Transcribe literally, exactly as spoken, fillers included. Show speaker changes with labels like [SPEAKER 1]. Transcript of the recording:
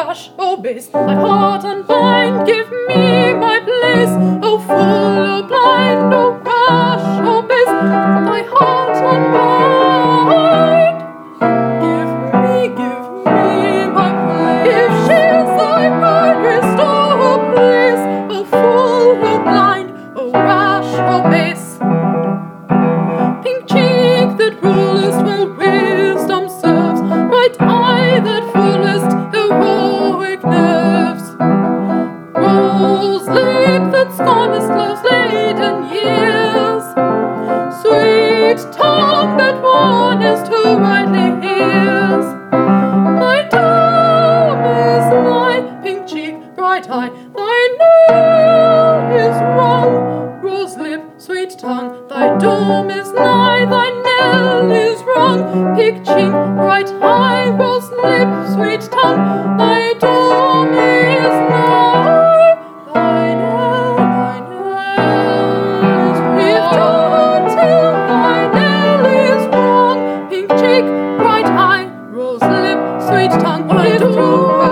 [SPEAKER 1] rash, oh base, my heart unbind, give me my place, oh fool, oh blind, oh rash, oh base, my heart unbind, give me, give me my place, if she's thy bride, restore her place, oh fool, oh blind, oh rash, oh base, pink cheek that rulest where wisdom serves, bright eye that fullest heroic nerves, rose lip that scornest love's laden years, sweet tongue that warnest who rightly hears. Thy dome is nigh, pink cheek, bright eye, thy knell is rung, rose lip, sweet tongue, thy dome is nigh, thy knell is rung, pink cheek, bright eye, rose lip, sweet tongue, thy dome is nigh, thy knell, thy knell is rung. If not till thy knell is rung, pink cheek, bright eye, rose lip, sweet tongue, thy dome